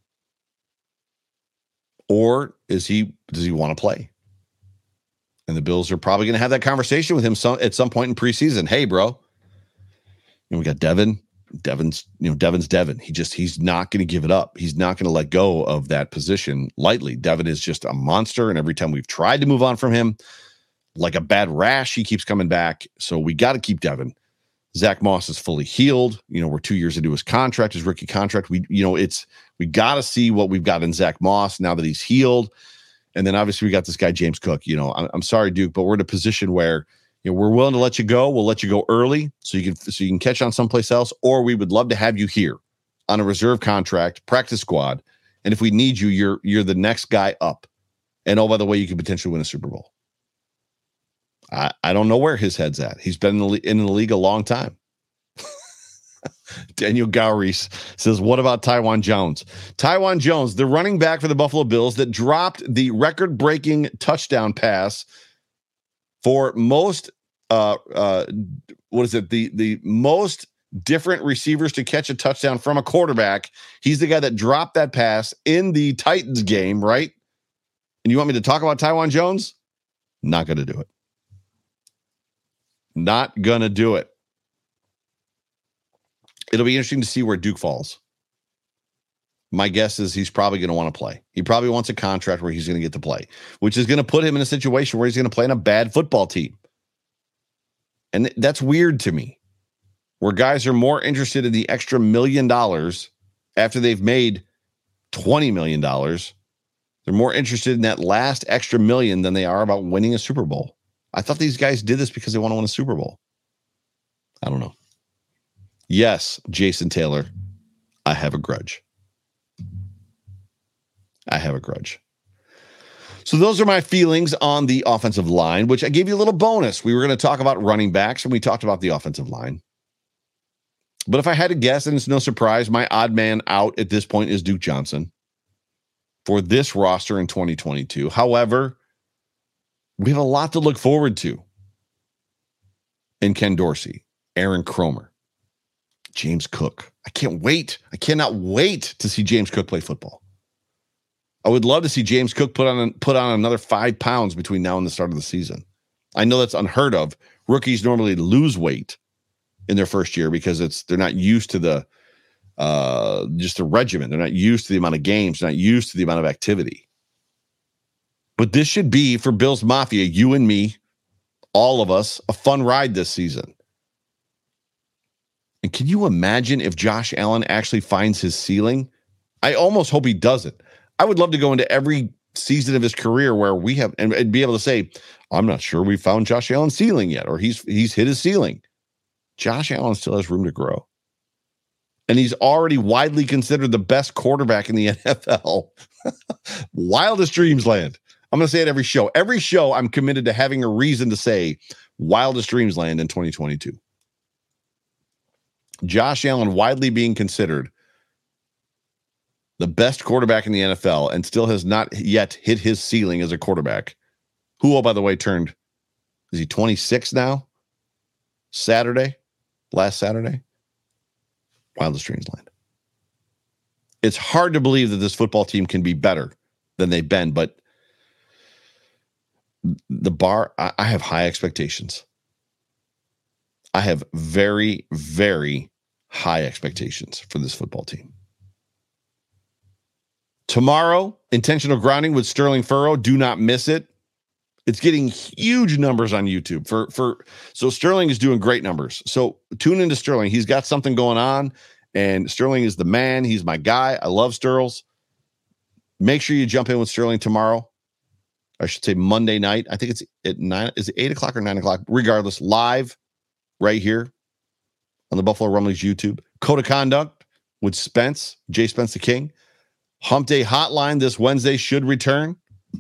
Or does he want to play? And the Bills are probably going to have that conversation with him at some point in preseason. Hey, bro, we got Devin. Devin's Devin. He's not going to give it up. He's not going to let go of that position lightly. Devin is just a monster. And every time we've tried to move on from him, like a bad rash, he keeps coming back. So we got to keep Devin. Zach Moss is fully healed. We're 2 years into his contract, his rookie contract. We got to see what we've got in Zach Moss now that he's healed. And then obviously we got this guy, James Cook. I'm sorry, Duke, but we're in a position where we're willing to let you go. We'll let you go early so you can catch on someplace else, or we would love to have you here on a reserve contract, practice squad. And if we need you, you're the next guy up. And oh, by the way, you could potentially win a Super Bowl. I don't know where his head's at. He's been in the league a long time. Daniel Gowries says, what about Taiwan Jones? Taiwan Jones, the running back for the Buffalo Bills that dropped the record-breaking touchdown pass for most, the most different receivers to catch a touchdown from a quarterback. He's the guy that dropped that pass in the Titans game, right? And you want me to talk about Taiwan Jones? Not going to do it. Not going to do it. It'll be interesting to see where Duke falls. My guess is he's probably going to want to play. He probably wants a contract where he's going to get to play, which is going to put him in a situation where he's going to play in a bad football team. And that's weird to me, where guys are more interested in the extra $1 million after they've made $20 million. They're more interested in that last extra $1 million than they are about winning a Super Bowl. I thought these guys did this because they want to win a Super Bowl. I don't know. Yes, Jason Taylor, I have a grudge. I have a grudge. So those are my feelings on the offensive line, which I gave you a little bonus. We were going to talk about running backs, and we talked about the offensive line. But if I had to guess, and it's no surprise, my odd man out at this point is Duke Johnson for this roster in 2022. However, we have a lot to look forward to in Ken Dorsey, Aaron Kromer, James Cook. I can't wait. I cannot wait to see James Cook play football. I would love to see James Cook put on another 5 pounds between now and the start of the season. I know that's unheard of. Rookies normally lose weight in their first year because they're not used to the just the regimen. They're not used to the amount of games. They're not used to the amount of activity. But this should be, for Bills Mafia, you and me, all of us, a fun ride this season. And can you imagine if Josh Allen actually finds his ceiling? I almost hope he doesn't. I would love to go into every season of his career where we have and be able to say, I'm not sure we found Josh Allen's ceiling yet, or he's hit his ceiling. Josh Allen still has room to grow. And he's already widely considered the best quarterback in the NFL. Wildest dreams land. I'm going to say it every show. Every show, I'm committed to having a reason to say wildest dreams land in 2022. Josh Allen widely being considered the best quarterback in the NFL and still has not yet hit his ceiling as a quarterback. Who, oh, by the way, is he 26 now? Last Saturday. Wildest dreams land. It's hard to believe that this football team can be better than they've been, but the bar, I have high expectations. I have very, very high expectations for this football team. Tomorrow, intentional grounding with Sterling Furrow. Do not miss it. It's getting huge numbers on YouTube. So Sterling is doing great numbers. So tune into Sterling. He's got something going on, and Sterling is the man. He's my guy. I love Sterls. Make sure you jump in with Sterling tomorrow. I should say Monday night. I think it's at 9. Is it 8 o'clock or 9 o'clock? Regardless, live right here on the Buffalo Rumblings YouTube. Code of Conduct with Spence, J. Spence the King. Hump Day Hotline this Wednesday should return.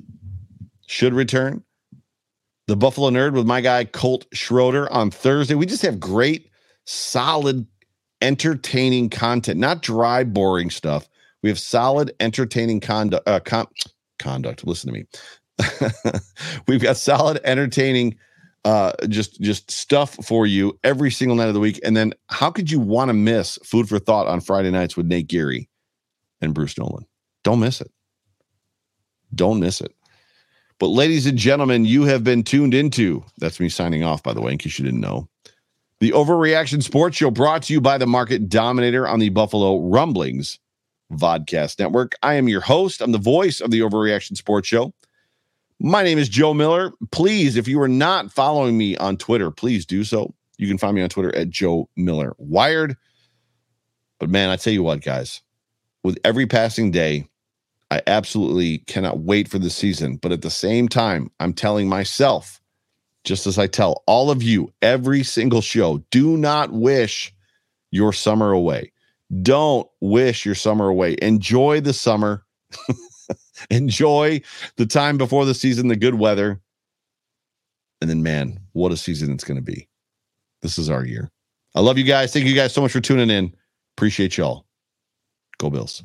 The Buffalo Nerd with my guy Colt Schroeder on Thursday. We just have great, solid, entertaining content. Not dry, boring stuff. We have solid, entertaining conduct. Listen to me. We've got solid, entertaining, just stuff for you every single night of the week. And then how could you want to miss Food for Thought on Friday nights with Nate Geary and Bruce Nolan? Don't miss it. Don't miss it. But ladies and gentlemen, you have been tuned into, that's me signing off, by the way, in case you didn't know, the Overreaction Sports Show, brought to you by the Market Dominator on the Buffalo Rumblings Vodcast Network. I am your host. I'm the voice of the Overreaction Sports Show. My name is Joe Miller. Please, if you are not following me on Twitter, please do so. You can find me on Twitter at Joe Miller Wired. But man, I tell you what, guys, with every passing day, I absolutely cannot wait for the season. But at the same time, I'm telling myself, just as I tell all of you every single show, do not wish your summer away. Don't wish your summer away. Enjoy the summer. Enjoy the time before the season, the good weather. And then, man, what a season it's going to be. This is our year. I love you guys. Thank you guys so much for tuning in. Appreciate y'all. Go Bills.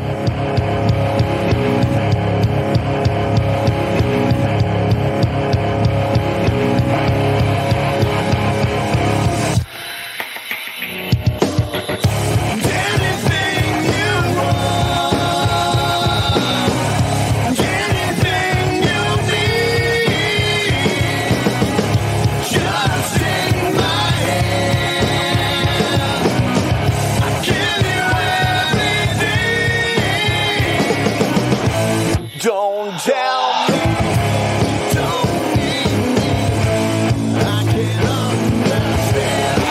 Don't tell me, don't need me, I can't understand.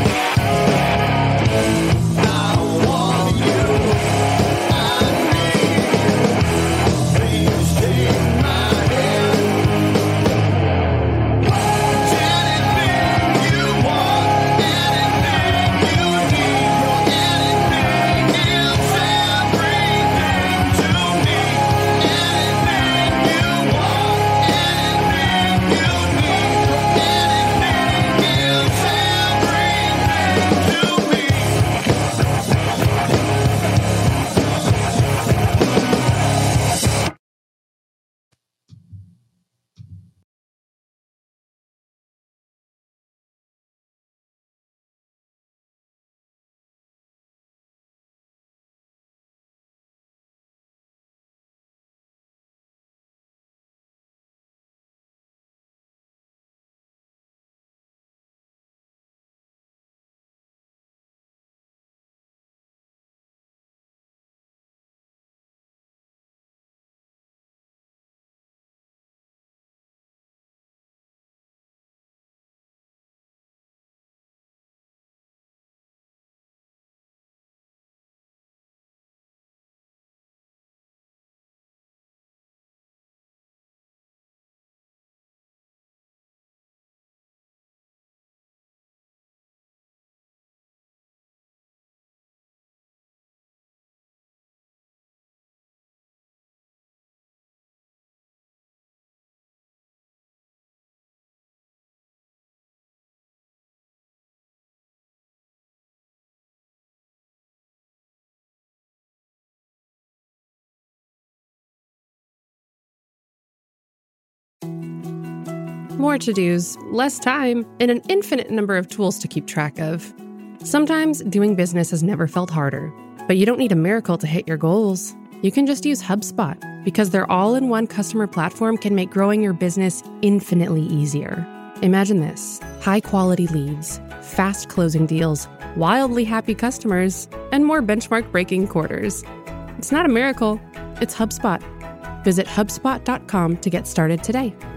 I want you, I need you, please take my hand. Anything you want, anything you need, anything else, everything to me. More to-dos, less time, and an infinite number of tools to keep track of. Sometimes doing business has never felt harder, but you don't need a miracle to hit your goals. You can just use HubSpot, because their all-in-one customer platform can make growing your business infinitely easier. Imagine this: high-quality leads, fast closing deals, wildly happy customers, and more benchmark-breaking quarters. It's not a miracle, it's HubSpot. Visit HubSpot.com to get started today.